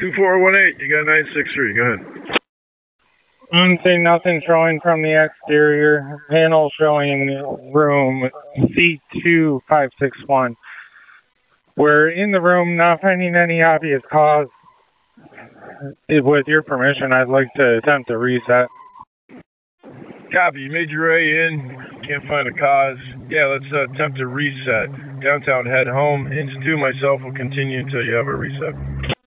2418, you got 963, go ahead. I'm seeing nothing showing from the exterior. Panel showing room C2561. We're in the room, not finding any obvious cause. With your permission, I'd like to attempt a reset. Copy, you made your way in, can't find a cause. Yeah, let's attempt a reset. Downtown, head home. Engine 2, myself will continue until you have a reset.